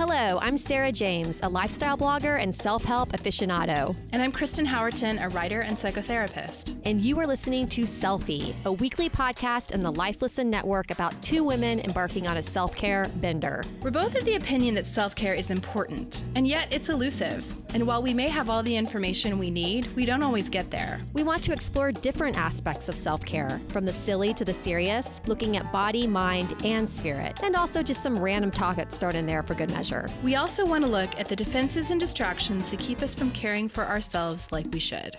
Hello, I'm Sarah James, a lifestyle blogger and self-help aficionado. And I'm Kristen Howerton, a writer and psychotherapist. And you are listening to Selfie, a weekly podcast in the Life Listen Network about two women embarking on a self-care bender. We're both of the opinion that self-care is important, and yet it's elusive. And while we may have all the information we need, we don't always get there. We want to explore different aspects of self-care, from the silly to the serious, looking at body, mind, and spirit, and also just some random talk that's thrown in there for good measure. We also want to look at the defenses and distractions to keep us from caring for ourselves like we should.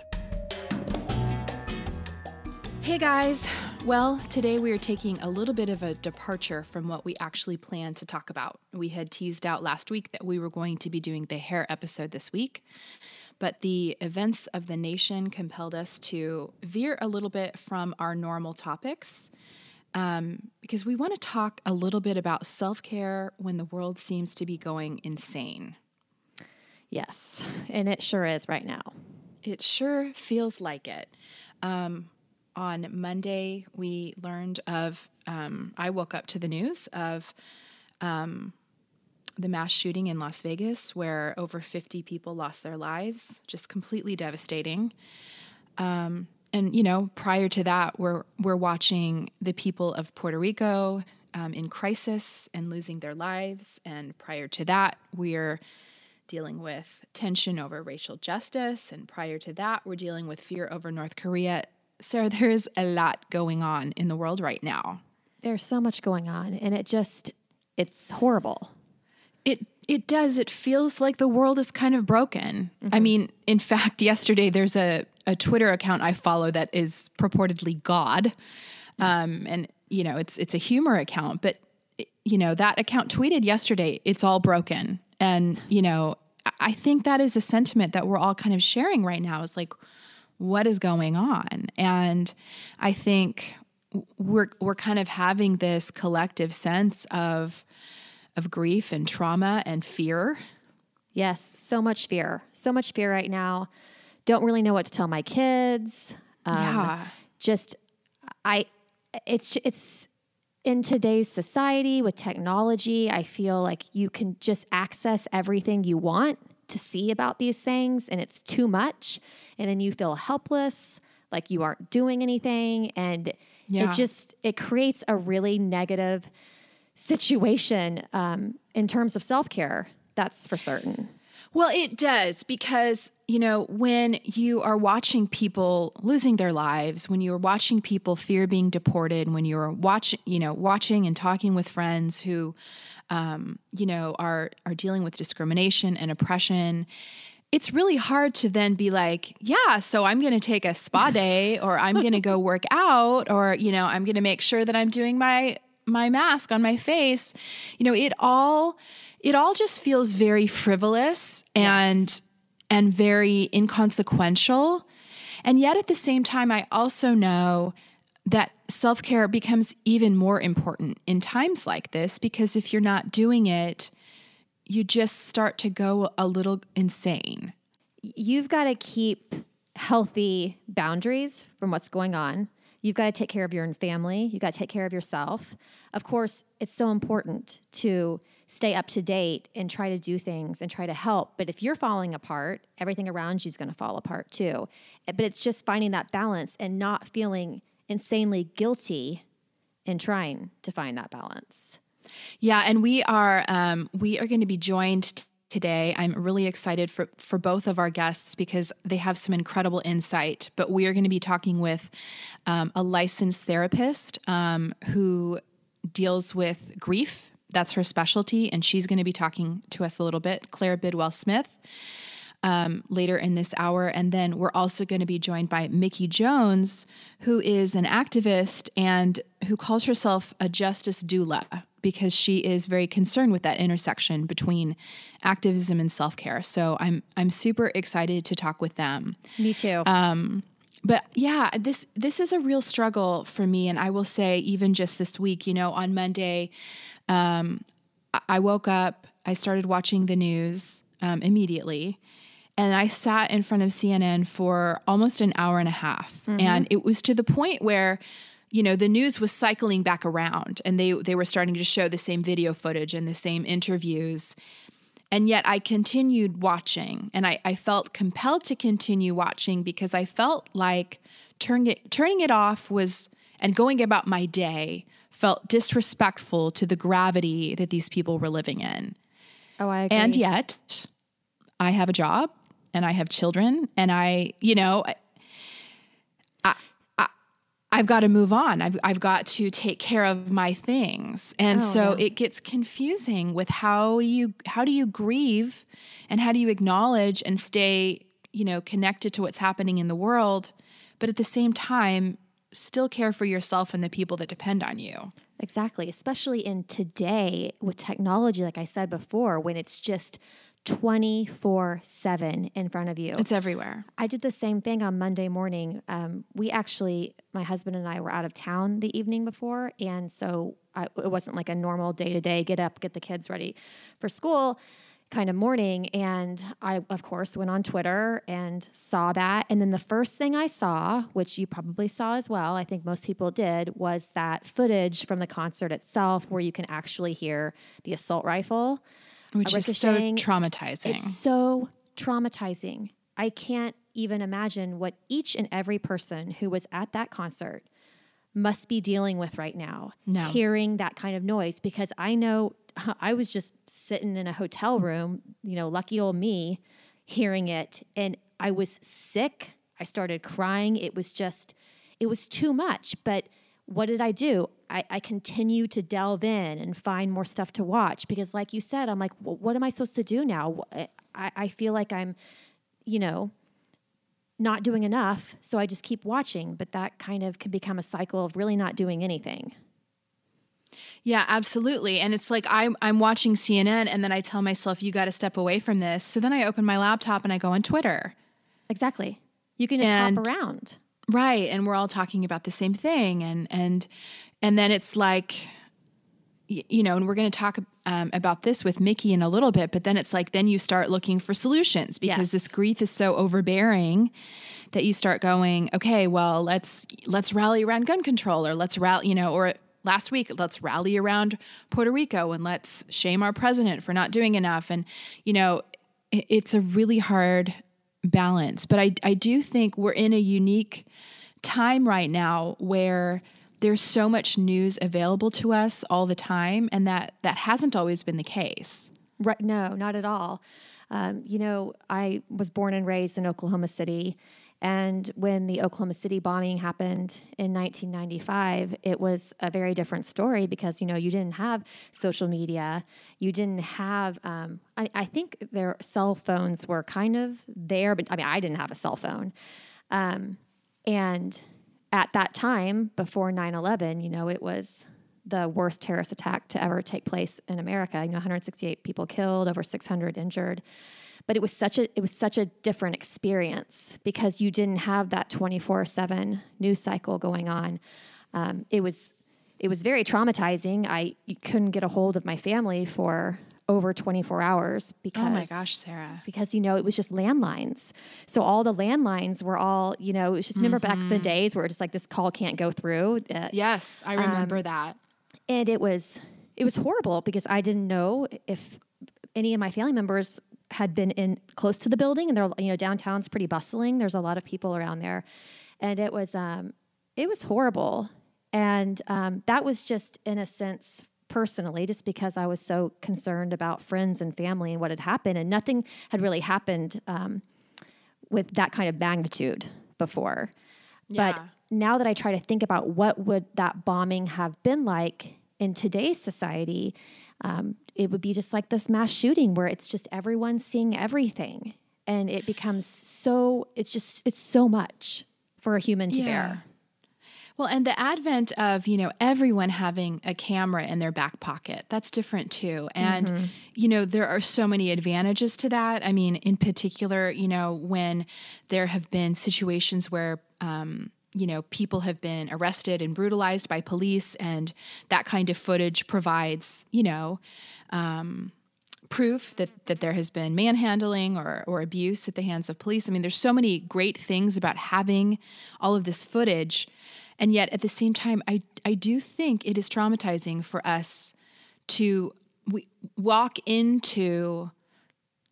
Hey guys. Well, today we are taking a little bit of a departure from what we actually planned to talk about. We had teased out last week that we were going to be doing the hair episode this week, but the events of the nation compelled us to veer a little bit from our normal topics. Because we want to talk a little bit about self-care when the world seems to be going insane. Yes, and it sure is right now. It sure feels like it. On Monday, we learned of, I woke up to the news of the mass shooting in Las Vegas where over 50 people lost their lives, just completely devastating. And, you know, prior to that, we're watching the people of Puerto Rico in crisis and losing their lives. And prior to that, we're dealing with tension over racial justice. And prior to that, we're dealing with fear over North Korea. Sarah, there's a lot going on in the world right now. There's so much going on, and it's horrible. It does. It feels like the world is kind of broken. Mm-hmm. I mean, in fact, yesterday there's a Twitter account I follow that is purportedly God. And, you know, it's a humor account, but, you know, that account tweeted yesterday, it's all broken. And, you know, I think that is a sentiment that we're all kind of sharing right now is like, what is going on? And I think we're kind of having this collective sense of grief and trauma and fear. Yes, so much fear right now. Don't really know what to tell my kids. It's in today's society with technology, I feel like you can just access everything you want to see about these things, and it's too much. And then you feel helpless, like you aren't doing anything. And it creates a really negative situation in terms of self-care. That's for certain. Well, it does because, you know, when you are watching people losing their lives, when you are watching people fear being deported, when you're watching and talking with friends who, you know, are dealing with discrimination and oppression, it's really hard to then be like, yeah, so I'm going to take a spa day or I'm going to go work out or, you know, I'm going to make sure that I'm doing my mask on my face. You know, it all just feels very frivolous and very inconsequential. And yet at the same time, I also know that self-care becomes even more important in times like this, because if you're not doing it, you just start to go a little insane. You've got to keep healthy boundaries from what's going on. You've got to take care of your own family. You've got to take care of yourself. Of course, it's so important to stay up to date and try to do things and try to help. But if you're falling apart, everything around you is going to fall apart too. But it's just finding that balance and not feeling insanely guilty in trying to find that balance. Yeah, and we are going to be joined today. I'm really excited for both of our guests because they have some incredible insight. But we are going to be talking with a licensed therapist who deals with grief. That's her specialty, and she's going to be talking to us a little bit, Claire Bidwell-Smith, later in this hour. And then we're also going to be joined by Mickey Jones, who is an activist and who calls herself a justice doula, because she is very concerned with that intersection between activism and self-care. So I'm super excited to talk with them. Me too. But yeah, this is a real struggle for me. And I will say, even just this week, you know, on Monday, I woke up, I started watching the news immediately, and I sat in front of CNN for almost an hour and a half. Mm-hmm. And it was to the point where, you know, the news was cycling back around and they were starting to show the same video footage and the same interviews. And yet I continued watching, and I felt compelled to continue watching because I felt like turning it off and going about my day felt disrespectful to the gravity that these people were living in. Oh, I agree. And yet I have a job and I have children, and I've got to move on. I've got to take care of my things. And it gets confusing with how do you grieve and how do you acknowledge and stay, connected to what's happening in the world, but at the same time, still care for yourself and the people that depend on you. Exactly. Especially in today with technology, like I said before, when it's just 24/7 in front of you. It's everywhere. I did the same thing on Monday morning. My husband and I were out of town the evening before. And so it wasn't like a normal day-to-day, get up, get the kids ready for school kind of morning. And I, of course, went on Twitter and saw that. And then the first thing I saw, which you probably saw as well, I think most people did, was that footage from the concert itself where you can actually hear the assault rifle. Which is so traumatizing. It's so traumatizing. I can't even imagine what each and every person who was at that concert must be dealing with right now, hearing that kind of noise, because I know I was just sitting in a hotel room, lucky old me, hearing it, and I was sick. I started crying. It was too much, but what did I do? I continue to delve in and find more stuff to watch because, like you said, I'm like, well, what am I supposed to do now? I feel like I'm, not doing enough, so I just keep watching. But that kind of can become a cycle of really not doing anything. Yeah, absolutely. And it's like I'm watching CNN, and then I tell myself, you got to step away from this. So then I open my laptop and I go on Twitter. Exactly. You can just hop around. Right. And we're all talking about the same thing. And then it's like, and we're going to talk about this with Mickey in a little bit, but then it's like, then you start looking for solutions because this grief is so overbearing that you start going, okay, well, let's rally around gun control, or let's rally, or last week, let's rally around Puerto Rico and let's shame our president for not doing enough. And, it's a really hard balance, but I do think we're in a unique time right now where there's so much news available to us all the time, and that hasn't always been the case. Right? No, not at all. I was born and raised in Oklahoma City, and when the Oklahoma City bombing happened in 1995, it was a very different story because, you didn't have social media. You didn't have, I think their cell phones were kind of there, but I didn't have a cell phone. And at that time, before 9/11, it was the worst terrorist attack to ever take place in America. 168 people killed, over 600 injured. But it was such a different experience because you didn't have that 24/7 news cycle going on. It was very traumatizing. You couldn't get a hold of my family for over 24 hours because, oh my gosh, Sarah, because, it was just landlines. So all the landlines were all, it was just, remember back in the days where it's like, this call can't go through. Yes. I remember that. And it was horrible because I didn't know if any of my family members had been in close to the building, and they're, downtown's pretty bustling. There's a lot of people around there, and it was horrible. And that was just, in a sense, personally, just because I was so concerned about friends and family and what had happened, and nothing had really happened with that kind of magnitude before. Yeah. But now that I try to think about what would that bombing have been like in today's society, it would be just like this mass shooting where it's just everyone seeing everything, and it becomes it's so much for a human to bear. Well, and the advent of, everyone having a camera in their back pocket, that's different too. And, there are so many advantages to that. I mean, in particular, when there have been situations where, people have been arrested and brutalized by police, and that kind of footage provides, proof that there has been manhandling or abuse at the hands of police. I mean, there's so many great things about having all of this footage. And yet at the same time, I do think it is traumatizing for us to walk into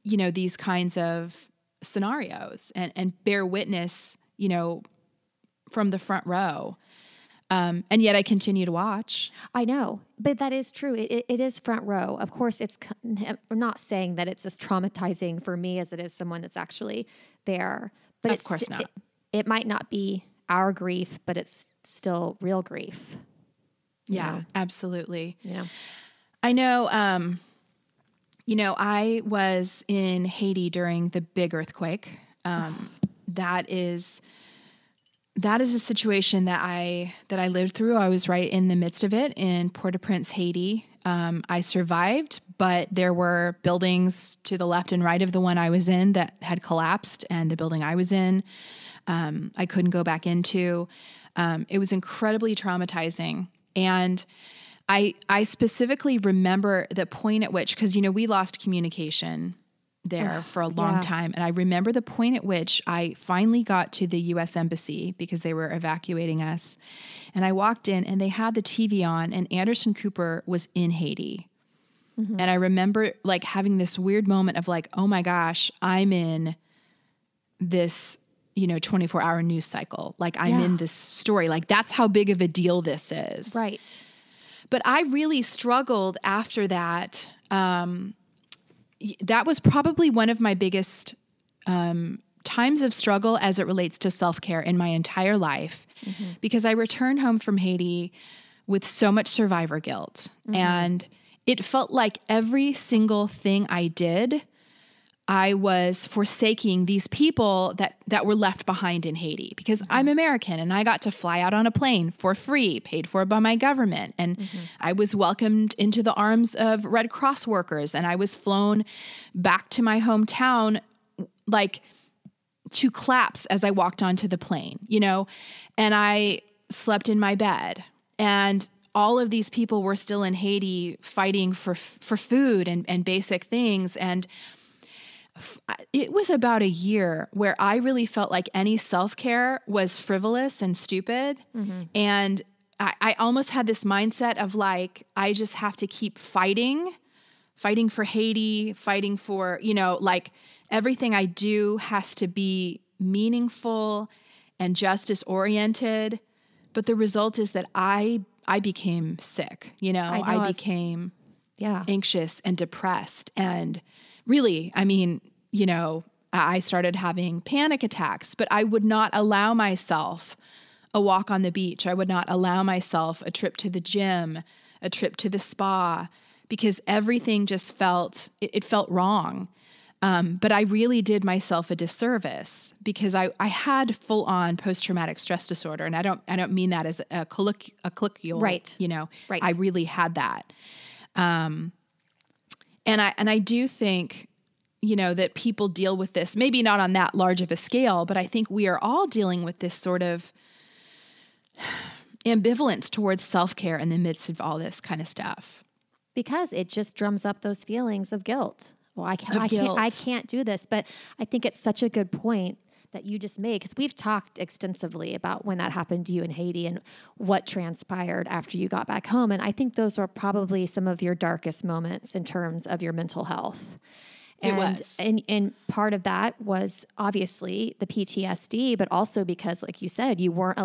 these kinds of scenarios and bear witness, from the front row. And yet I continue to watch. I know, but that is true. It is front row. Of course, I'm not saying that it's as traumatizing for me as it is someone that's actually there. But Of course not. It might not be our grief, but it's still real grief. Yeah, absolutely. Yeah. I know, I was in Haiti during the big earthquake. That is a situation that I lived through. I was right in the midst of it in Port-au-Prince, Haiti. I survived, but there were buildings to the left and right of the one I was in that had collapsed, and the building I was in, I couldn't go back into. It was incredibly traumatizing. And I specifically remember the point at which, because, we lost communication there for a long time. And I remember the point at which I finally got to the U.S. Embassy because they were evacuating us. And I walked in and they had the TV on and Anderson Cooper was in Haiti. Mm-hmm. And I remember like having this weird moment of like, oh my gosh, I'm in this, 24-hour news cycle. Like I'm in this story. Like that's how big of a deal this is. Right. But I really struggled after that. That was probably one of my biggest times of struggle as it relates to self-care in my entire life, because I returned home from Haiti with so much survivor guilt. And it felt like every single thing I did, I was forsaking these people that were left behind in Haiti, because I'm American and I got to fly out on a plane for free, paid for by my government. And I was welcomed into the arms of Red Cross workers. And I was flown back to my hometown, like to claps as I walked onto the plane, and I slept in my bed, and all of these people were still in Haiti fighting for food and basic things. And it was about a year where I really felt like any self-care was frivolous and stupid. And I almost had this mindset of like, I just have to keep fighting for Haiti, fighting for, like everything I do has to be meaningful and justice oriented. But the result is that I became sick, I became anxious and depressed. And really, I started having panic attacks, but I would not allow myself a walk on the beach. I would not allow myself a trip to the gym, a trip to the spa, because everything just felt wrong. But I really did myself a disservice because I had full on post-traumatic stress disorder. And I don't mean that as a colloquial, right. Right. I really had that. And I do think, that people deal with this, maybe not on that large of a scale, but I think we are all dealing with this sort of ambivalence towards self-care in the midst of all this kind of stuff. Because it just drums up those feelings of guilt. Well, I can't do this. But I think it's such a good point that you just made, because we've talked extensively about when that happened to you in Haiti and what transpired after you got back home. And I think those were probably some of your darkest moments in terms of your mental health. And part of that was obviously the PTSD, but also because, like you said, you weren't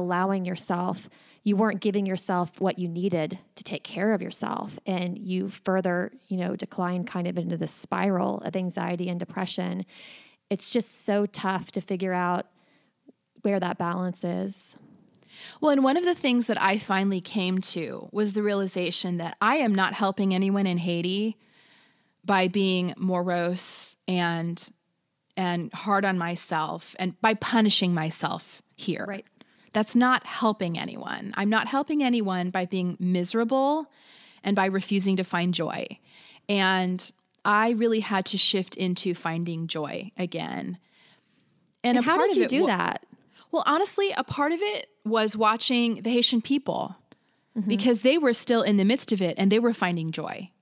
giving yourself what you needed to take care of yourself. And you further, declined kind of into this spiral of anxiety and depression. It's just so tough to figure out where that balance is. Well, and one of the things that I finally came to was the realization that I am not helping anyone in Haiti by being morose and hard on myself and by punishing myself here. Right. That's not helping anyone. I'm not helping anyone by being miserable and by refusing to find joy. And I really had to shift into finding joy again. And how did you do that? Well, honestly, a part of it was watching the Haitian people because they were still in the midst of it and they were finding joy.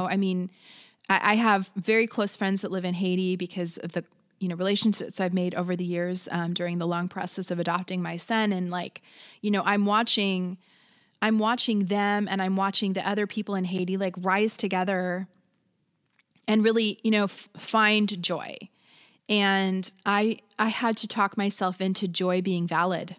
I have very close friends that live in Haiti because of the relationships I've made over the years during the long process of adopting my son. And I'm watching them and I'm watching the other people in Haiti like rise together and really, find joy. And I had to talk myself into joy being valid,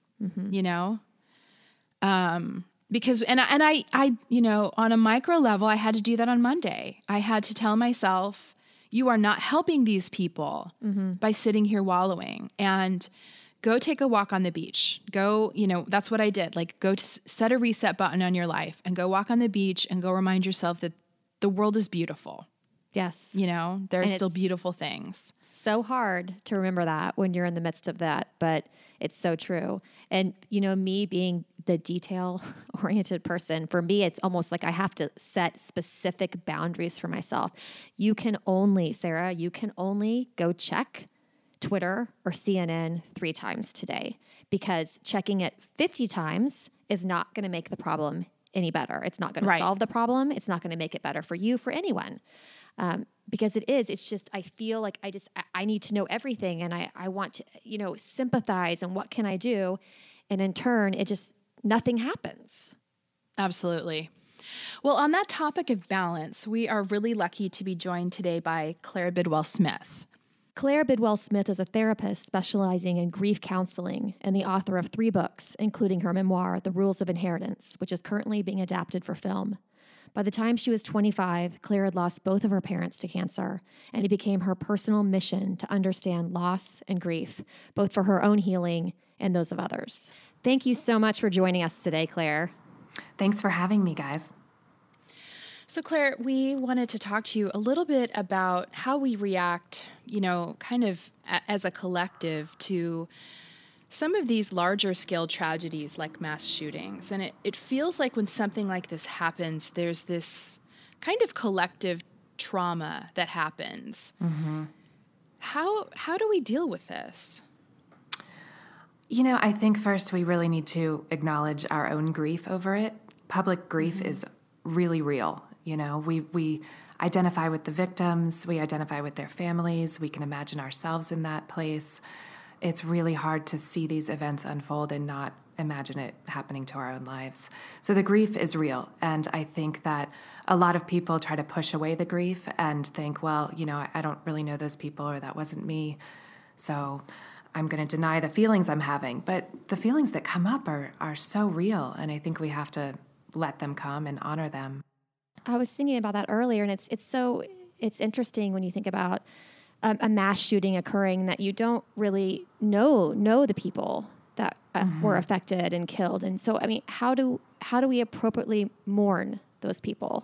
because, and I, on a micro level, I had to do that on Monday. I had to tell myself, you are not helping these people by sitting here wallowing, and go take a walk on the beach. Go, that's what I did. Like, go set a reset button on your life and go walk on the beach and go remind yourself that the world is beautiful. Yes. There are still beautiful things. So hard to remember that when you're in the midst of that, but it's so true. And, me being the detail-oriented person, for me, it's almost like I have to set specific boundaries for myself. Sarah, you can only go check Twitter or CNN 3 times today, because checking it 50 times is not going to make the problem any better. It's not going to solve the problem. It's not going to make it better for you, for anyone. Because it's just, I feel like I need to know everything, and I want to, sympathize, and what can I do? And in turn, nothing happens. Absolutely. Well, on that topic of balance, we are really lucky to be joined today by Claire Bidwell Smith. Claire Bidwell Smith is a therapist specializing in grief counseling and the author of 3 books, including her memoir, The Rules of Inheritance, which is currently being adapted for film. By the time she was 25, Claire had lost both of her parents to cancer, and it became her personal mission to understand loss and grief, both for her own healing and those of others. Thank you so much for joining us today, Claire. Thanks for having me, guys. So, Claire, we wanted to talk to you a little bit about how we react, kind of as a collective to some of these larger scale tragedies like mass shootings. And it feels like when something like this happens, there's this kind of collective trauma that happens. Mm-hmm. How do we deal with this? I think first we really need to acknowledge our own grief over it. Public grief is really real. We identify with the victims, we identify with their families, we can imagine ourselves in that place. It's really hard to see these events unfold and not imagine it happening to our own lives. So the grief is real. And I think that a lot of people try to push away the grief and think, well, I don't really know those people, or that wasn't me, so I'm going to deny the feelings I'm having. But the feelings that come up are so real, and I think we have to let them come and honor them. I was thinking about that earlier, and it's interesting when you think about a mass shooting occurring that you don't really know the people that were affected and killed. And so, how do we appropriately mourn those people?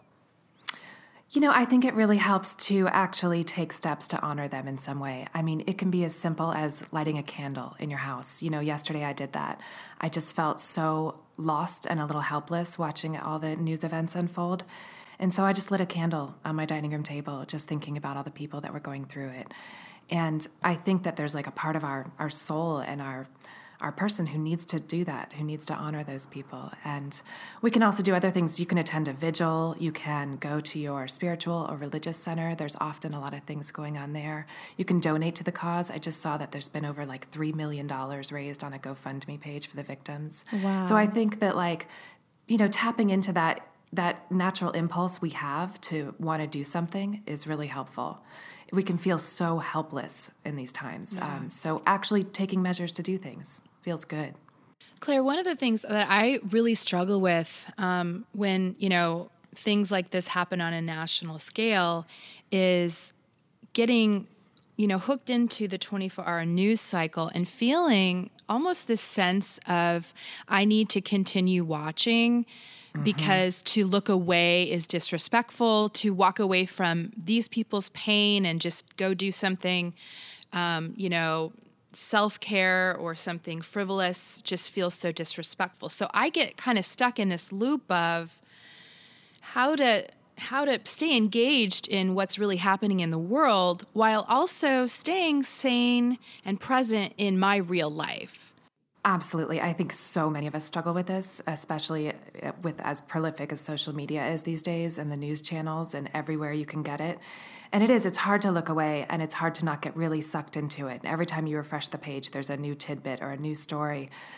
I think it really helps to actually take steps to honor them in some way. It can be as simple as lighting a candle in your house. Yesterday I did that. I just felt so lost and a little helpless watching all the news events unfold. And so I just lit a candle on my dining room table, just thinking about all the people that were going through it. And I think that there's like a part of our soul and our person who needs to do that, who needs to honor those people. And we can also do other things. You can attend a vigil. You can go to your spiritual or religious center. There's often a lot of things going on there. You can donate to the cause. I just saw that there's been over like $3 million raised on a GoFundMe page for the victims. Wow. So I think that tapping into that natural impulse we have to want to do something is really helpful. We can feel so helpless in these times. Yeah. So actually taking measures to do things feels good. Claire, one of the things that I really struggle with when, things like this happen on a national scale is getting, hooked into the 24-hour news cycle and feeling almost this sense of I need to continue watching because to look away is disrespectful, to walk away from these people's pain and just go do something, self-care or something frivolous just feels so disrespectful. So I get kind of stuck in this loop of how to stay engaged in what's really happening in the world while also staying sane and present in my real life. Absolutely. I think so many of us struggle with this, especially with as prolific as social media is these days and the news channels and everywhere you can get it. And it's hard to look away and it's hard to not get really sucked into it. Every time you refresh the page, there's a new tidbit or a new story.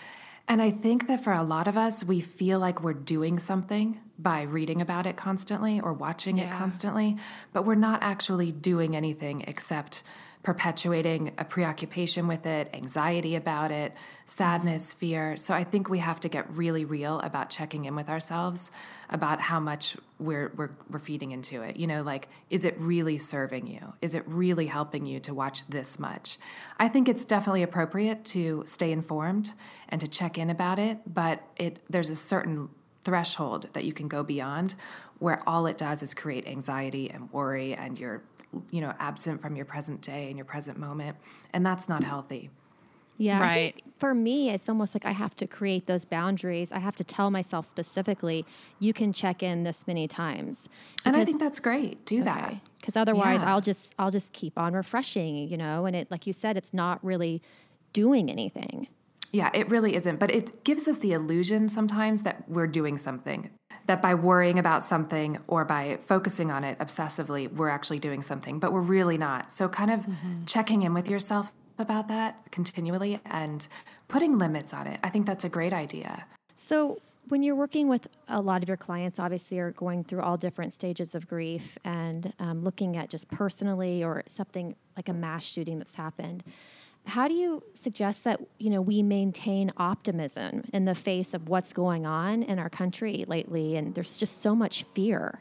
And I think that for a lot of us, we feel like we're doing something by reading about it constantly or watching it constantly, but we're not actually doing anything except perpetuating a preoccupation with it, anxiety about it, sadness, fear. So I think we have to get really real about checking in with ourselves about how much we're feeding into it. You know, like, is it really serving you? Is it really helping you to watch this much? I think it's definitely appropriate to stay informed and to check in about it, but there's a certain threshold that you can go beyond where all it does is create anxiety and worry, and you're absent from your present day and your present moment. And that's not healthy. Yeah. Right. I think for me, it's almost like I have to create those boundaries. I have to tell myself specifically, you can check in this many times. And I think that's great. Do that. Because otherwise Yeah. I'll just keep on refreshing, and it, like you said, it's not really doing anything. Yeah, it really isn't. But it gives us the illusion sometimes that we're doing something, that by worrying about something or by focusing on it obsessively, we're actually doing something, but we're really not. So kind of checking in with yourself about that continually and putting limits on it. I think that's a great idea. So when you're working with a lot of your clients, obviously are going through all different stages of grief and looking at just personally or something like a mass shooting that's happened, how do you suggest that, we maintain optimism in the face of what's going on in our country lately? And there's just so much fear.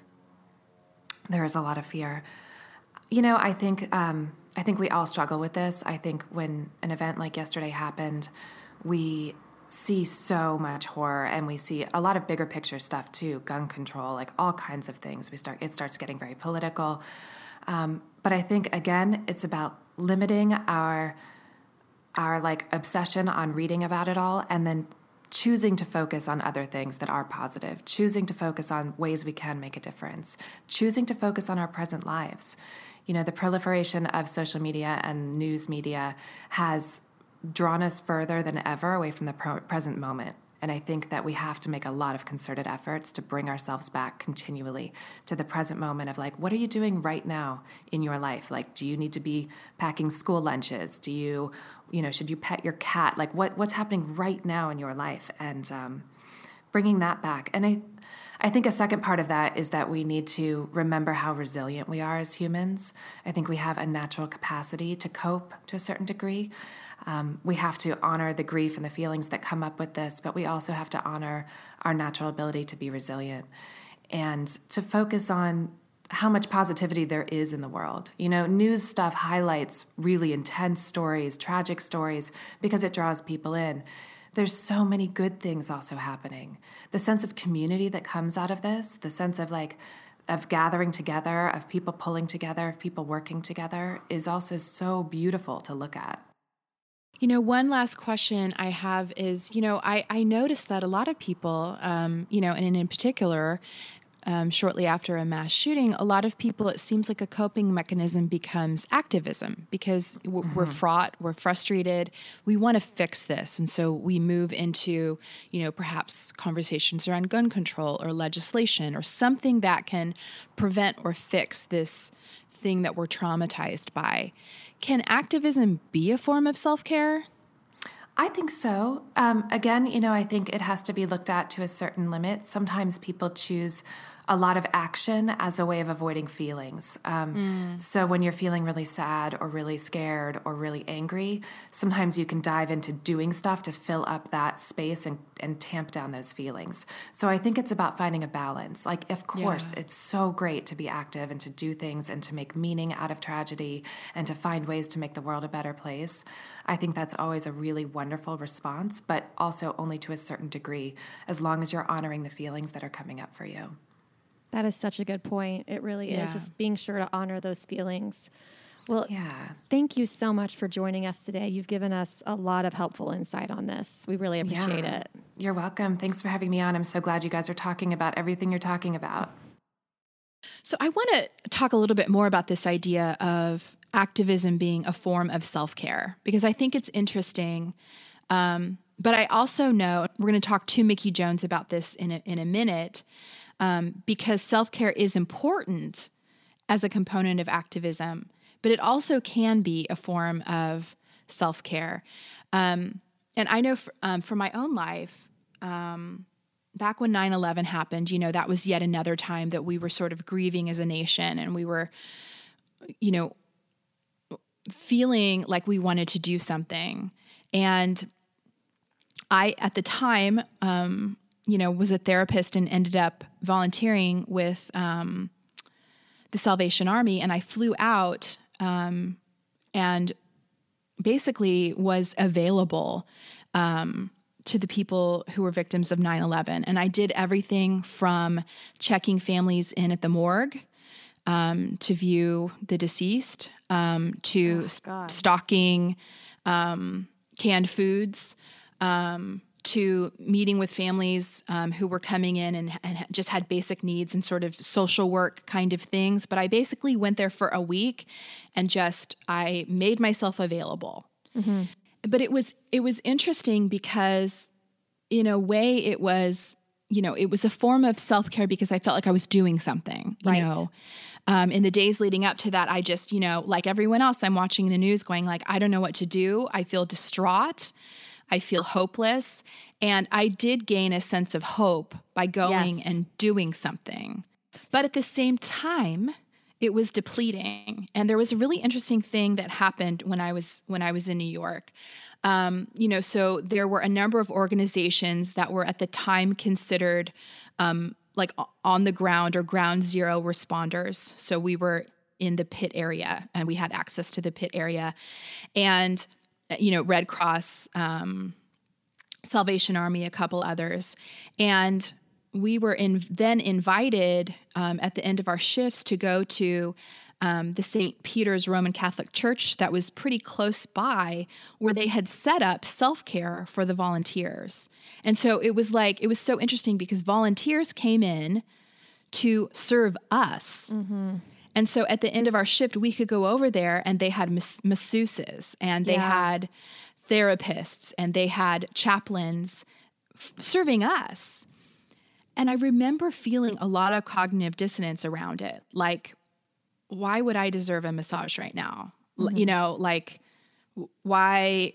There is a lot of fear. I think we all struggle with this. I think when an event like yesterday happened, we see so much horror, and we see a lot of bigger picture stuff too, gun control, like all kinds of things. It starts getting very political. But I think, again, it's about limiting our like obsession on reading about it all, and then choosing to focus on other things that are positive, choosing to focus on ways we can make a difference, choosing to focus on our present lives. The proliferation of social media and news media has drawn us further than ever away from the present moment. And I think that we have to make a lot of concerted efforts to bring ourselves back continually to the present moment of, like, what are you doing right now in your life? Like, do you need to be packing school lunches? Do you, should you pet your cat? Like, what's happening right now in your life? And bringing that back. And I think a second part of that is that we need to remember how resilient we are as humans. I think we have a natural capacity to cope to a certain degree. We have to honor the grief and the feelings that come up with this, but we also have to honor our natural ability to be resilient and to focus on how much positivity there is in the world. News stuff highlights really intense stories, tragic stories, because it draws people in. There's so many good things also happening. The sense of community that comes out of this, the sense of of gathering together, of people pulling together, of people working together, is also so beautiful to look at. One last question I have is, I noticed that a lot of people, and in particular, shortly after a mass shooting, a lot of people, it seems like a coping mechanism becomes activism because we're fraught, we're frustrated, we want to fix this. And so we move into, perhaps conversations around gun control or legislation or something that can prevent or fix this thing that we're traumatized by. Can activism be a form of self-care? I think so. Again, I think it has to be looked at to a certain limit. Sometimes people choose a lot of action as a way of avoiding feelings. So when you're feeling really sad or really scared or really angry, sometimes you can dive into doing stuff to fill up that space and tamp down those feelings. So I think it's about finding a balance. Like, of course, it's so great to be active and to do things and to make meaning out of tragedy and to find ways to make the world a better place. I think that's always a really wonderful response, but also only to a certain degree, as long as you're honoring the feelings that are coming up for you. That is such a good point. It really is, just being sure to honor those feelings. Well, thank you so much for joining us today. You've given us a lot of helpful insight on this. We really appreciate it. You're welcome. Thanks for having me on. I'm so glad you guys are talking about everything you're talking about. So I want to talk a little bit more about this idea of activism being a form of self-care, because I think it's interesting. But I also know we're going to talk to Mickey Jones about this in a minute. Because self-care is important as a component of activism, but it also can be a form of self-care. and I know for my own life, back when 9/11 happened, you know, that was yet another time that we were sort of grieving as a nation, and we were, you know, feeling like we wanted to do something. And I, at the time, you know, was a therapist and ended up volunteering with the Salvation Army. And I flew out and basically was available to the people who were victims of 9/11. And I did everything from checking families in at the morgue to view the deceased, to stocking canned foods, to meeting with families who were coming in and just had basic needs and sort of social work kind of things. But I basically went there for a week and I made myself available. Mm-hmm. But it was interesting because in a way it was, you know, it was a form of self-care because I felt like I was doing something, you know. In the days leading up to that, I just, you know, like everyone else, I'm watching the news going like, I don't know what to do. I feel distraught. I feel hopeless. And I did gain a sense of hope by going and doing something. But at the same time, it was depleting. And there was a really interesting thing that happened when I was in New York. You know, so there were a number of organizations that were at the time considered like on the ground or ground zero responders. So we were in the pit area and we had access to the pit area. And, you know, Red Cross, Salvation Army, a couple others. And we were then invited at the end of our shifts to go to the St. Peter's Roman Catholic Church that was pretty close by, where they had set up self-care for the volunteers. And so it was so interesting because volunteers came in to serve us. Mm-hmm. And so at the end of our shift, we could go over there and they had masseuses and they had therapists and they had chaplains serving us. And I remember feeling a lot of cognitive dissonance around it. Like, why would I deserve a massage right now? Mm-hmm. You know, like, why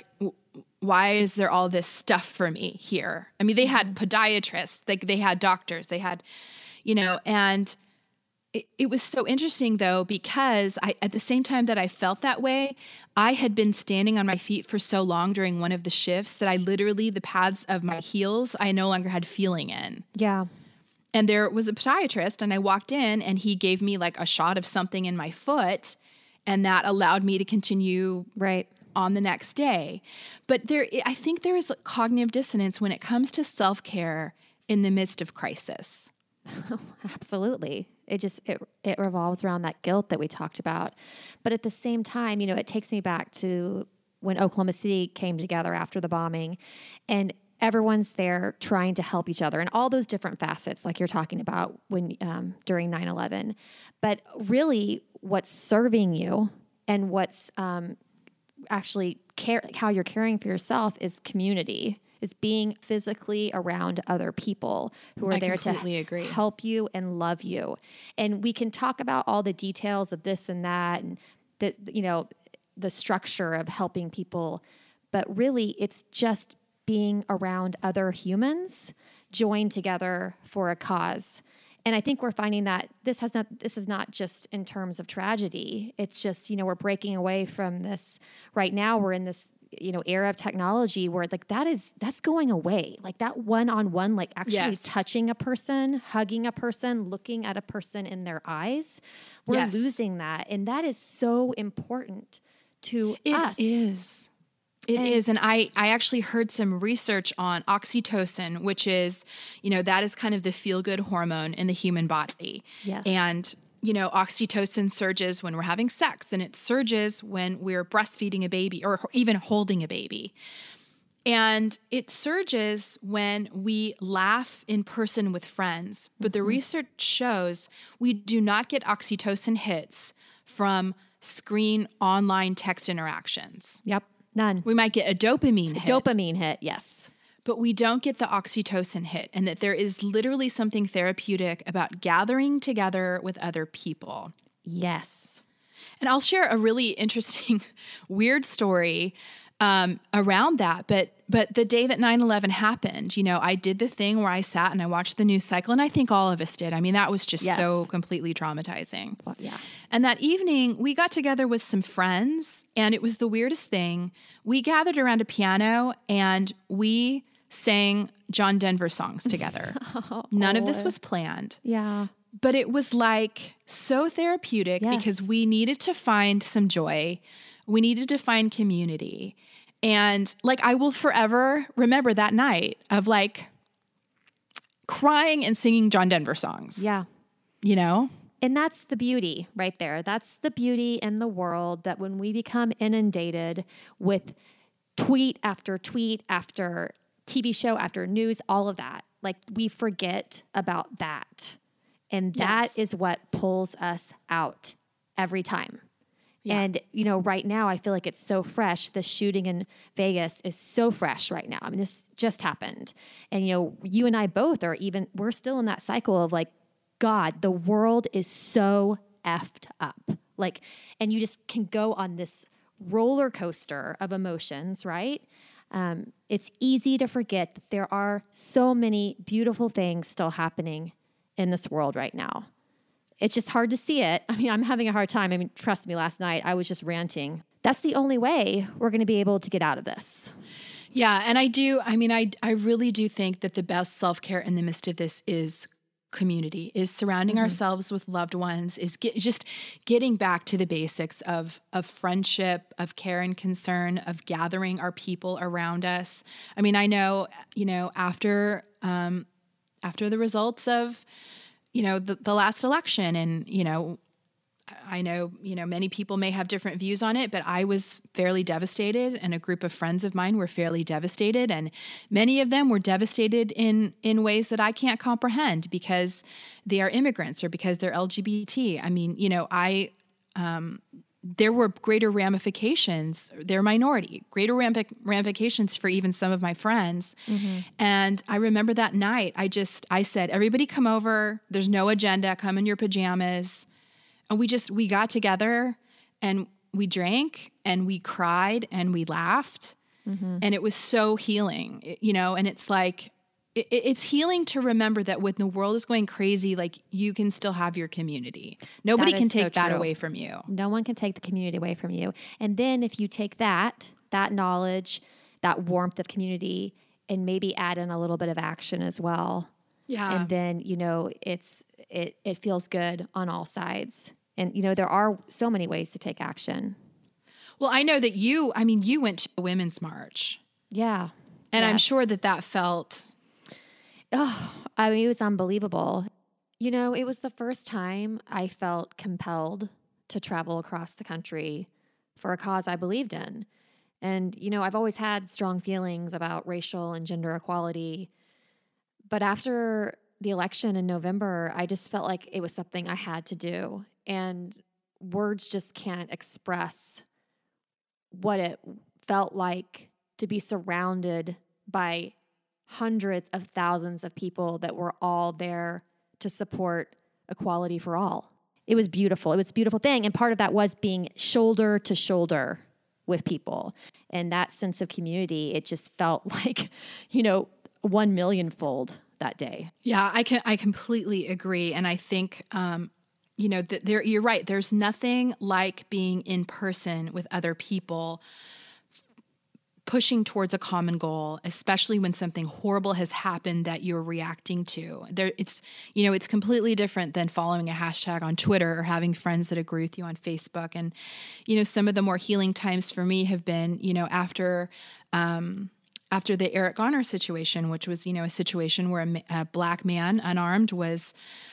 is there all this stuff for me here? I mean, they had podiatrists, they had doctors, they had, you know, and it was so interesting though, because at the same time that I felt that way, I had been standing on my feet for so long during one of the shifts that I literally, the pads of my heels, I no longer had feeling in. Yeah. And there was a podiatrist and I walked in and he gave me like a shot of something in my foot and that allowed me to continue on the next day. But I think there is cognitive dissonance when it comes to self-care in the midst of crisis. Absolutely. It revolves around that guilt that we talked about. But at the same time, you know, it takes me back to when Oklahoma City came together after the bombing and everyone's there trying to help each other and all those different facets like you're talking about when during 9/11. But really what's serving you and what's actually how you're caring for yourself is community. Is being physically around other people who are there to help you and love you. And we can talk about all the details of this and that and the structure of helping people, but really it's just being around other humans joined together for a cause. And I think we're finding that this is not just in terms of tragedy. It's just, you know, we're breaking away from this right now. We're in this, you know, era of technology where like that's going away. Like that one-on-one, like actually touching a person, hugging a person, looking at a person in their eyes. We're losing that. And that is so important to us. It is. And I actually heard some research on oxytocin, which is, you know, that is kind of the feel-good hormone in the human body. Yes. And you know, oxytocin surges when we're having sex and it surges when we're breastfeeding a baby or even holding a baby. And it surges when we laugh in person with friends. But the research shows we do not get oxytocin hits from screen online text interactions. Yep, none. We might get a dopamine hit. Dopamine hit, yes. But we don't get the oxytocin hit, and that there is literally something therapeutic about gathering together with other people. Yes. And I'll share a really interesting, weird story. around that. But the day that 9/11 happened, I did the thing where I sat and I watched the news cycle, and I think all of us did. I mean, that was just so completely traumatizing. Well, yeah. And that evening, we got together with some friends, and it was the weirdest thing. We gathered around a piano and we sang John Denver songs together. None of this was planned. Yeah. But it was like so therapeutic because we needed to find some joy. We needed to find community. And like, I will forever remember that night of like crying and singing John Denver songs. Yeah. And that's the beauty right there. That's the beauty in the world, that when we become inundated with tweet after TV show after news, all of that, like we forget about that. And that is what pulls us out every time. Yeah. And, right now I feel like it's so fresh. The shooting in Vegas is so fresh right now. I mean, this just happened. And, you and I both we're still in that cycle of like, God, the world is so effed up. Like, and you just can go on this roller coaster of emotions, right? It's easy to forget that there are so many beautiful things still happening in this world right now. It's just hard to see it. I mean, I'm having a hard time. I mean, trust me, last night I was just ranting. That's the only way we're going to be able to get out of this. Yeah. And I really do think that the best self-care in the midst of this is community, is surrounding ourselves with loved ones, is just getting back to the basics of friendship, of care and concern, of gathering our people around us. I mean, I know, after the results of, the last election, and, I know, many people may have different views on it, but I was fairly devastated, and a group of friends of mine were fairly devastated, and many of them were devastated in ways that I can't comprehend because they are immigrants or because they're LGBT. I mean, there were greater ramifications. They're minority, greater ramifications for even some of my friends. Mm-hmm. And I remember that night, I said, everybody come over. There's no agenda. Come in your pajamas. And we got together and we drank and we cried and we laughed. Mm-hmm. And it was so healing, and it's like, it's healing to remember that when the world is going crazy, like you can still have your community. Nobody can take that away from you. No one can take the community away from you. And then if you take that knowledge, that warmth of community, and maybe add in a little bit of action as well. Yeah. And then, it feels good on all sides. And, there are so many ways to take action. Well, I know that you went to a women's march. Yeah. And I'm sure that felt... Oh, I mean, it was unbelievable. It was the first time I felt compelled to travel across the country for a cause I believed in. And, I've always had strong feelings about racial and gender equality. But after the election in November, I just felt like it was something I had to do. And words just can't express what it felt like to be surrounded by hundreds of thousands of people that were all there to support equality for all. It was beautiful. It was a beautiful thing. And part of that was being shoulder to shoulder with people. And that sense of community, it just felt like, 1 million-fold that day. Yeah, I completely agree. And I think, you're right. There's nothing like being in person with other people, pushing towards a common goal, especially when something horrible has happened that you're reacting to. It's completely different than following a hashtag on Twitter or having friends that agree with you on Facebook. And, some of the more healing times for me have been, after the Eric Garner situation, which was, a situation where a black man, unarmed, was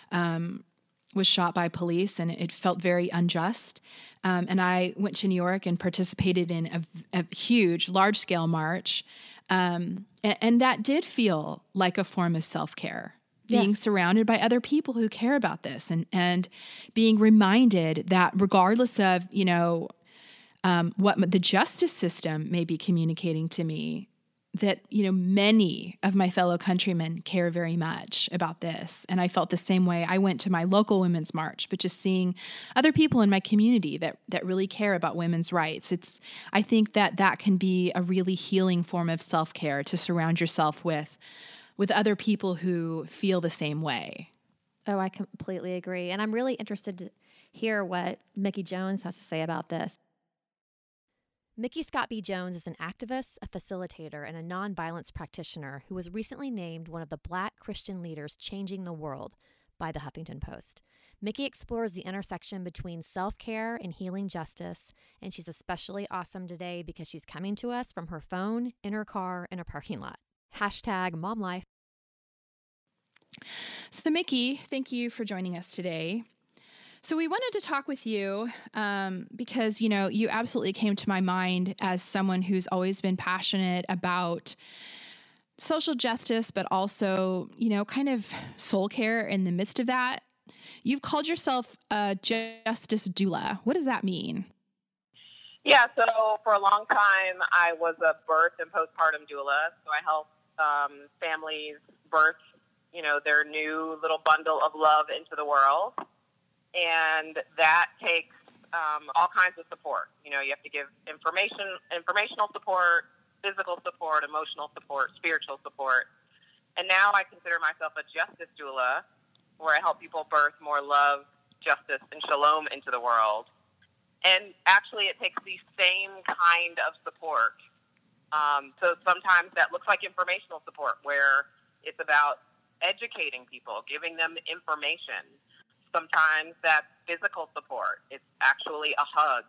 shot by police, and it felt very unjust. And I went to New York and participated in a huge, large-scale march. And that did feel like a form of self-care, being surrounded by other people who care about this, and being reminded that regardless of, what the justice system may be communicating to me, many of my fellow countrymen care very much about this. And I felt the same way. I went to my local women's march, but just seeing other people in my community that really care about women's rights. I think that can be a really healing form of self-care, to surround yourself with other people who feel the same way. Oh, I completely agree. And I'm really interested to hear what Mickey Jones has to say about this. Mickey Scott B. Jones is an activist, a facilitator, and a nonviolence practitioner who was recently named one of the Black Christian leaders changing the world by the Huffington Post. Mickey explores the intersection between self-care and healing justice, and she's especially awesome today because she's coming to us from her phone, in her car, in a parking lot. #MomLife. So Mickey, thank you for joining us today. So we wanted to talk with you because, you absolutely came to my mind as someone who's always been passionate about social justice, but also, kind of soul care in the midst of that. You've called yourself a justice doula. What does that mean? Yeah, so for a long time, I was a birth and postpartum doula. So I help families birth, their new little bundle of love into the world. And that takes all kinds of support. You have to give informational support, physical support, emotional support, spiritual support. And now I consider myself a justice doula, where I help people birth more love, justice, and shalom into the world. And actually, it takes the same kind of support. So sometimes that looks like informational support, where it's about educating people, giving them information. Sometimes that's physical support. It's actually a hug.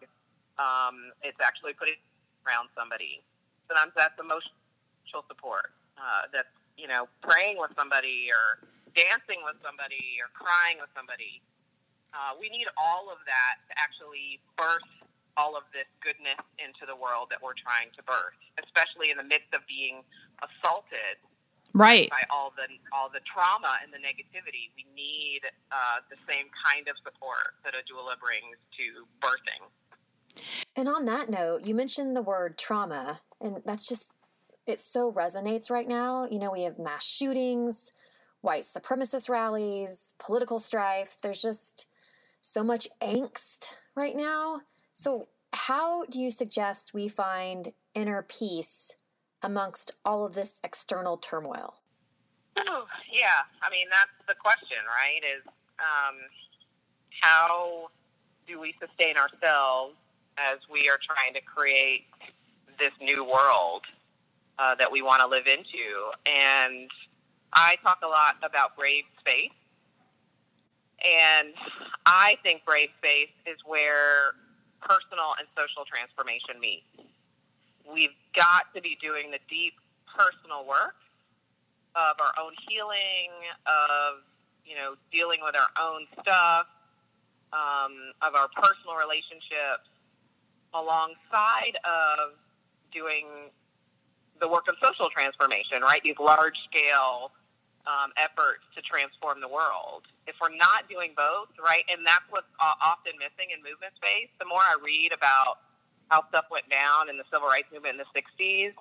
It's actually putting around somebody. Sometimes that's emotional support. That's, praying with somebody or dancing with somebody or crying with somebody. We need all of that to actually birth all of this goodness into the world that we're trying to birth, especially in the midst of being assaulted. Right. By all the trauma and the negativity. We need the same kind of support that a doula brings to birthing. And on that note, you mentioned the word trauma, and that's just, it so resonates right now. We have mass shootings, white supremacist rallies, political strife. There's just so much angst right now. So how do you suggest we find inner peace amongst all of this external turmoil? Oh, yeah. That's the question, right? Is how do we sustain ourselves as we are trying to create this new world that we want to live into? And I talk a lot about brave space. And I think brave space is where personal and social transformation meet. We've got to be doing the deep personal work of our own healing, of, dealing with our own stuff, of our personal relationships, alongside of doing the work of social transformation, right? These large-scale efforts to transform the world. If we're not doing both, right, and that's what's often missing in movement space, the more I read about how stuff went down in the civil rights movement in the 60s,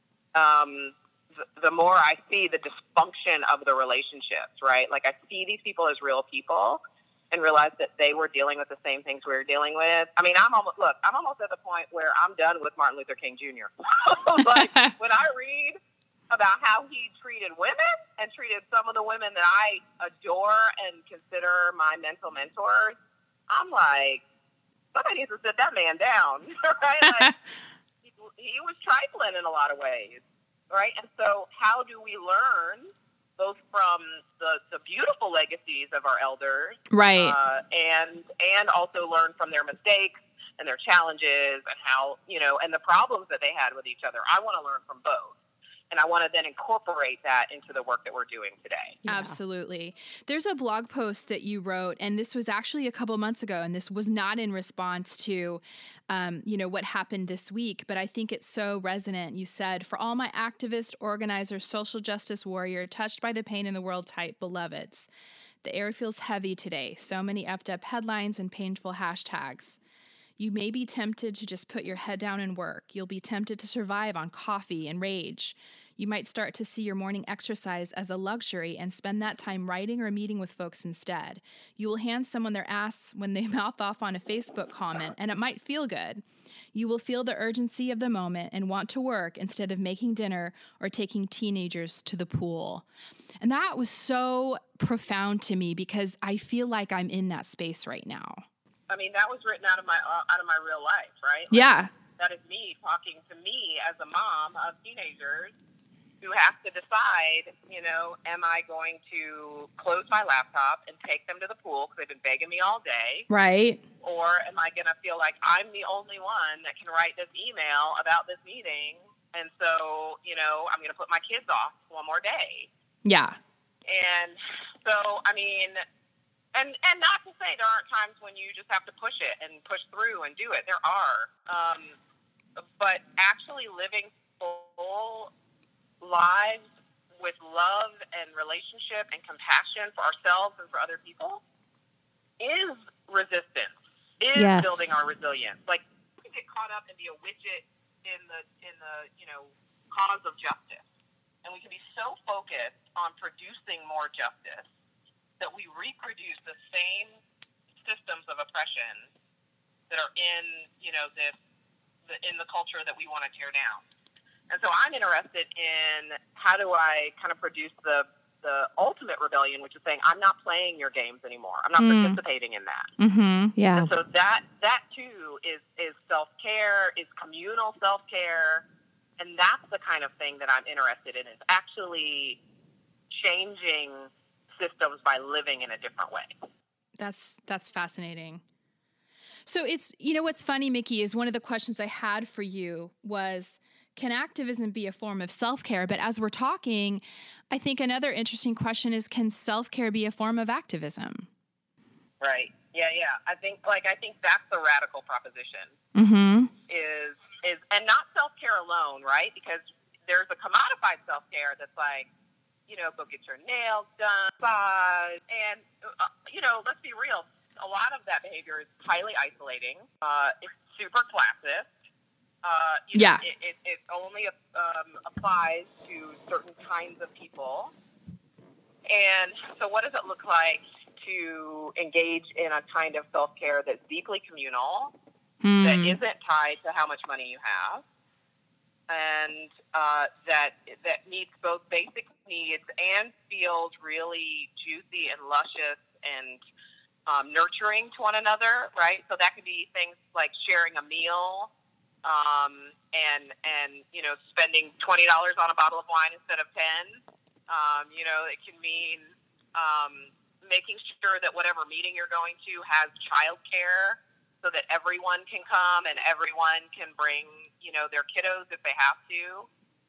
the more I see the dysfunction of the relationships, right? Like I see these people as real people and realize that they were dealing with the same things we were dealing with. I'm almost at the point where I'm done with Martin Luther King Jr. Like when I read about how he treated women and treated some of the women that I adore and consider my mental mentors, I'm like, somebody needs to sit that man down, right? Like, he was trifling in a lot of ways, right? And so how do we learn both from the beautiful legacies of our elders, right, and also learn from their mistakes and their challenges and how, and the problems that they had with each other? I want to learn from both. And I want to then incorporate that into the work that we're doing today. Yeah. Absolutely. There's a blog post that you wrote, and this was actually a couple months ago, and this was not in response to, what happened this week, but I think it's so resonant. You said, "For all my activist, organizer, social justice warrior, touched by the pain in the world type beloveds, the air feels heavy today. So many effed up headlines and painful hashtags. You may be tempted to just put your head down and work. You'll be tempted to survive on coffee and rage. You might start to see your morning exercise as a luxury and spend that time writing or meeting with folks instead. You will hand someone their ass when they mouth off on a Facebook comment, and it might feel good. You will feel the urgency of the moment and want to work instead of making dinner or taking teenagers to the pool. And that was so profound to me because I feel like I'm in that space right now. I mean, that was written out of my real life, right? Yeah. That is me talking to me as a mom of teenagers who has to decide, am I going to close my laptop and take them to the pool because they've been begging me all day? Right. Or am I going to feel like I'm the only one that can write this email about this meeting? And so, I'm going to put my kids off one more day. Yeah. And so, I mean, and not to say there aren't times when you just have to push it and push through and do it. There are. But actually living full lives with love and relationship and compassion for ourselves and for other people is resistance, is Yes. building our resilience. Like, we can get caught up and be a widget in the cause of justice. And we can be so focused on producing more justice that we reproduce the same systems of oppression that are in, in the culture that we want to tear down. And so I'm interested in how do I kind of produce the ultimate rebellion, which is saying, I'm not playing your games anymore. I'm not participating in that. Mm-hmm. Yeah. And so that too is self-care, is communal self-care. And that's the kind of thing that I'm interested in, is actually changing systems by living in a different way. That's fascinating. So it's, what's funny, Mickey, is one of the questions I had for you was, can activism be a form of self-care? But as we're talking, I think another interesting question is, can self-care be a form of activism? Right. Yeah. I think that's the radical proposition. Mm-hmm. Is and not self-care alone, right? Because there's a commodified self-care that's like, go get your nails done, massage, and let's be real. A lot of that behavior is highly isolating. It's super classist. It only applies to certain kinds of people. And so what does it look like to engage in a kind of self-care that's deeply communal, that isn't tied to how much money you have, and that meets both basic needs and feels really juicy and luscious and nurturing to one another, right? So that could be things like sharing a meal, and spending $20 on a bottle of wine instead of 10. It can mean making sure that whatever meeting you're going to has childcare, so that everyone can come and everyone can bring, their kiddos if they have to.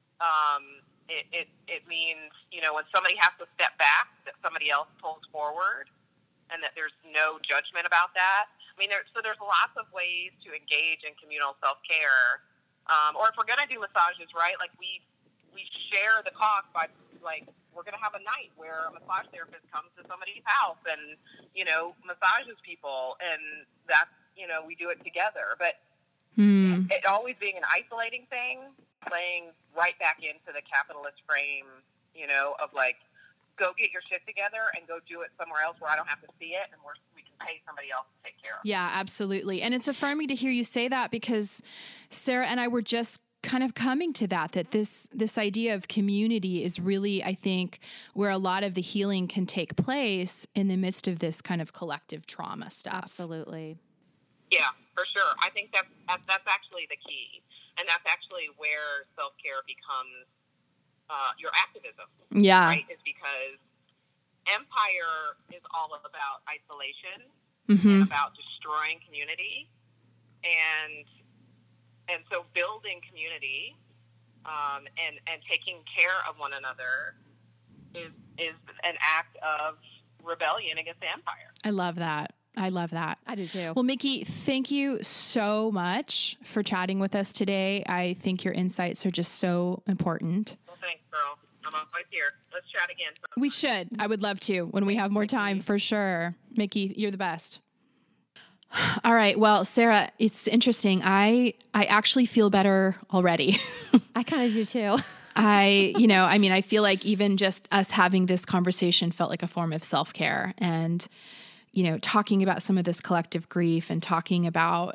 It means, when somebody has to step back, that somebody else pulls forward, and that there's no judgment about that. I mean, there's lots of ways to engage in communal self-care. Or if we're going to do massages, right, like we share the cost by, like, we're going to have a night where a massage therapist comes to somebody's house and, massages people, and that's, we do it together. But it always being an isolating thing, playing right back into the capitalist frame, of like, go get your shit together and go do it somewhere else where I don't have to see it, and we can pay somebody else to take care of it. Yeah, absolutely. And it's affirming to hear you say that, because Sarah and I were just kind of coming to that this idea of community is really, I think, where a lot of the healing can take place in the midst of this kind of collective trauma stuff. Absolutely. Yeah, for sure. I think that's actually the key. And that's actually where self-care becomes your activism. Yeah. Right? Is because empire is all about isolation and about destroying community. And so building community and taking care of one another is an act of rebellion against the empire. I love that. I do too. Well, Mickey, thank you so much for chatting with us today. I think your insights are just so important. Well, thanks, girl. I'm always here. Let's chat again sometime. We should. I would love to when we have more time, for sure. Mickey, you're the best. All right. Well, Sarah, it's interesting. I actually feel better already. I kind of do too. I feel like even just us having this conversation felt like a form of self-care, and, talking about some of this collective grief and talking about,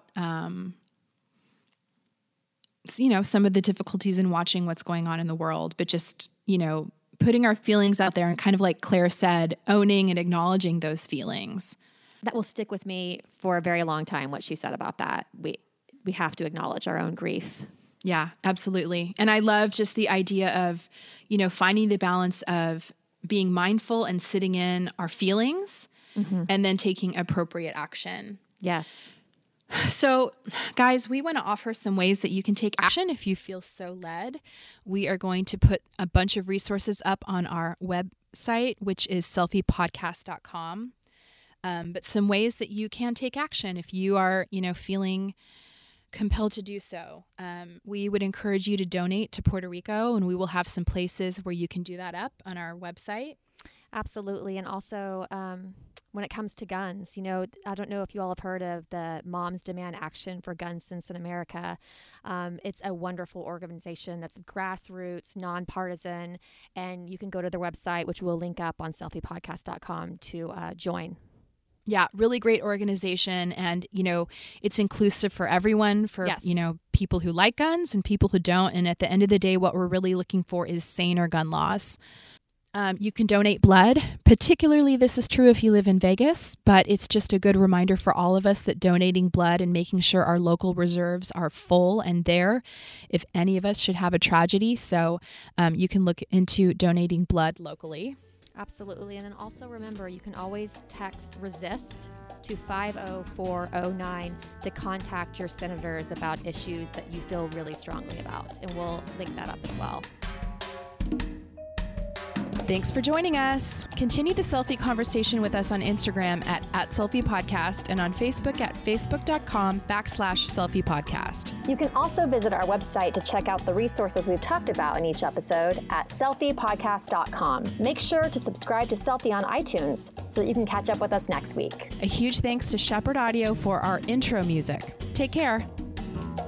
some of the difficulties in watching what's going on in the world, but just, putting our feelings out there and kind of like Claire said, owning and acknowledging those feelings. That will stick with me for a very long time, what she said about that. We have to acknowledge our own grief. Yeah, absolutely. And I love just the idea of, finding the balance of being mindful and sitting in our feelings and then taking appropriate action. Yes. So, guys, we want to offer some ways that you can take action if you feel so led. We are going to put a bunch of resources up on our website, which is selfiepodcast.com. But some ways that you can take action if you are, feeling compelled to do so. We would encourage you to donate to Puerto Rico, and we will have some places where you can do that up on our website. Absolutely. And also, when it comes to guns, I don't know if you all have heard of the Moms Demand Action for Gun Sense in America. It's a wonderful organization that's grassroots, nonpartisan, and you can go to their website, which we'll link up on selfiepodcast.com to join. Yeah, really great organization. And, it's inclusive for everyone, for, yes. People who like guns and people who don't. And at the end of the day, what we're really looking for is saner gun laws. You can donate blood. Particularly, this is true if you live in Vegas, but it's just a good reminder for all of us that donating blood and making sure our local reserves are full and there if any of us should have a tragedy. So you can look into donating blood locally. Absolutely. And then also remember, you can always text RESIST to 50409 to contact your senators about issues that you feel really strongly about. And we'll link that up as well. Thanks for joining us. Continue the selfie conversation with us on Instagram at Selfie Podcast and on Facebook at facebook.com/Selfie Podcast. You can also visit our website to check out the resources we've talked about in each episode at selfiepodcast.com. Make sure to subscribe to Selfie on iTunes so that you can catch up with us next week. A huge thanks to Shepherd Audio for our intro music. Take care.